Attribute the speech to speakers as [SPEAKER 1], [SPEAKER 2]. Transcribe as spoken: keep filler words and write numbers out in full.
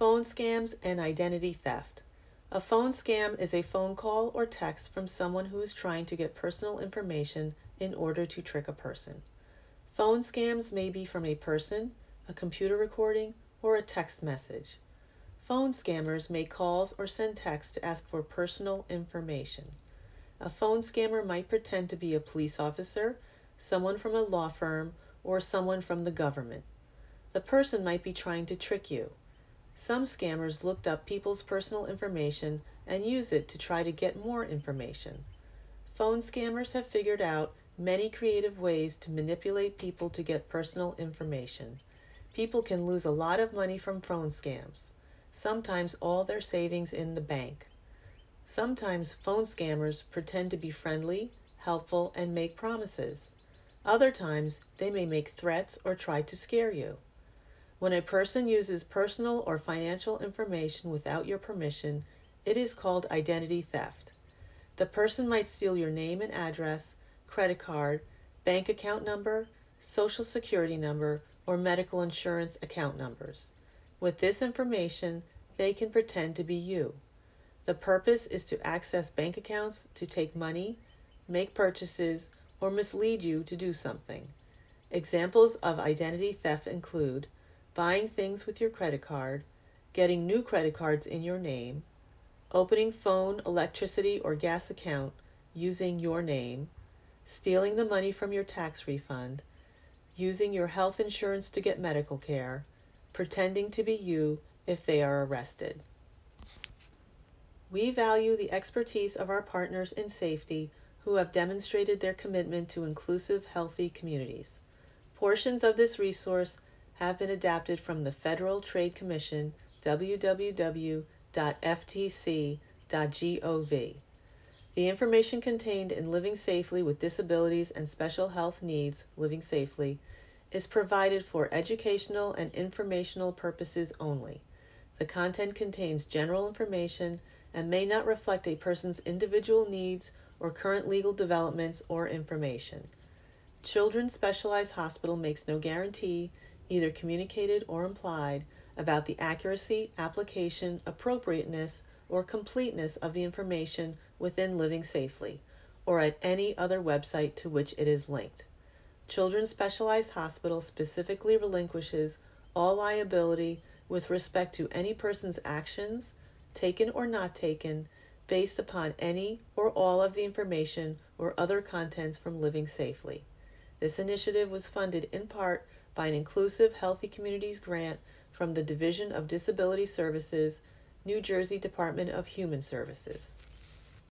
[SPEAKER 1] Phone scams and identity theft. A phone scam is a phone call or text from someone who is trying to get personal information in order to trick a person. Phone scams may be from a person, a computer recording, or a text message. Phone scammers make calls or send texts to ask for personal information. A phone scammer might pretend to be a police officer, someone from a law firm, or someone from the government. The person might be trying to trick you. Some scammers looked up people's personal information and use it to try to get more information. Phone scammers have figured out many creative ways to manipulate people to get personal information. People can lose a lot of money from phone scams, sometimes all their savings in the bank. Sometimes phone scammers pretend to be friendly, helpful, and make promises. Other times, they may make threats or try to scare you. When a person uses personal or financial information without your permission, it is called identity theft. The person might steal your name and address, credit card, bank account number, social security number, or medical insurance account numbers. With this information, they can pretend to be you. The purpose is to access bank accounts to take money, make purchases, or mislead you to do something. Examples of identity theft include buying things with your credit card, getting new credit cards in your name, opening phone, electricity, or gas account using your name, stealing the money from your tax refund, using your health insurance to get medical care, pretending to be you if they are arrested. We value the expertise of our partners in safety who have demonstrated their commitment to inclusive, healthy communities. Portions of this resource have been adapted from the Federal Trade Commission, w w w dot f t c dot gov. The information contained in Living Safely with Disabilities and Special Health Needs, Living Safely, is provided for educational and informational purposes only. The content contains general information and may not reflect a person's individual needs or current legal developments or information. Children's Specialized Hospital makes no guarantee, either communicated or implied, about the accuracy, application, appropriateness, or completeness of the information within Living Safely, or at any other website to which it is linked. Children's Specialized Hospital specifically relinquishes all liability with respect to any person's actions, taken or not taken, based upon any or all of the information or other contents from Living Safely. This initiative was funded in part by an Inclusive Healthy Communities grant from the Division of Disability Services, New Jersey Department of Human Services.